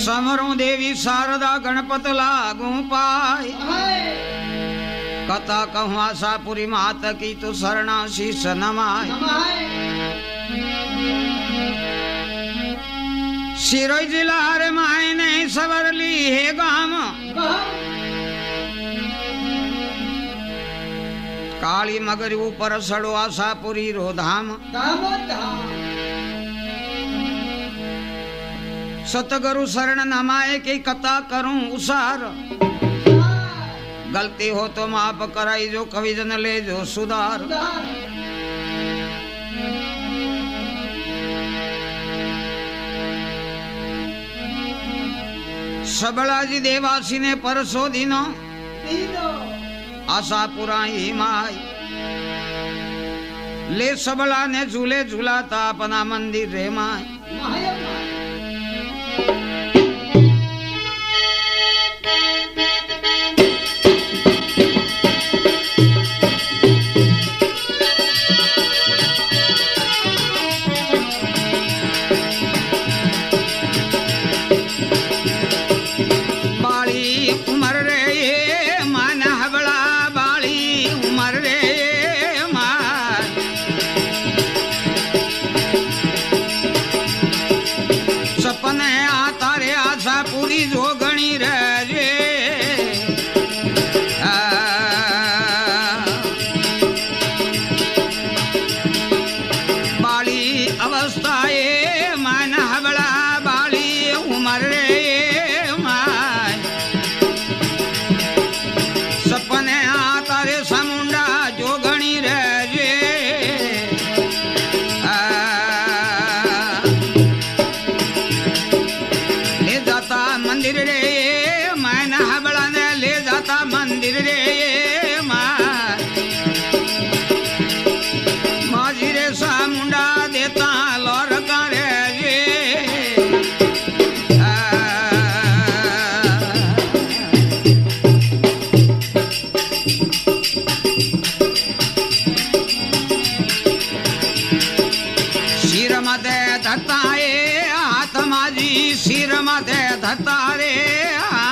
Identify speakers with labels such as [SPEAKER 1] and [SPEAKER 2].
[SPEAKER 1] समरू देवी शारदा गणपत लागू पाय कथा कहूँ आशापुरी मात की तू शरणा शीश नमाय सिरोही जिला रे मायने सवरली है गाम काली मगरी ऊपर सड़ो आशापुरी रो धाम सतगुरु शरण नमाए की कथा करूं उसार गलती हो तो माफ कराई जो कवि जन ले जो सुधार सबला जी देवासी ने परसो दिनो आशापुरा ही माई ले सबला ने झूले झूलाता अपना मंदिर रे माई सिर मधे धतारे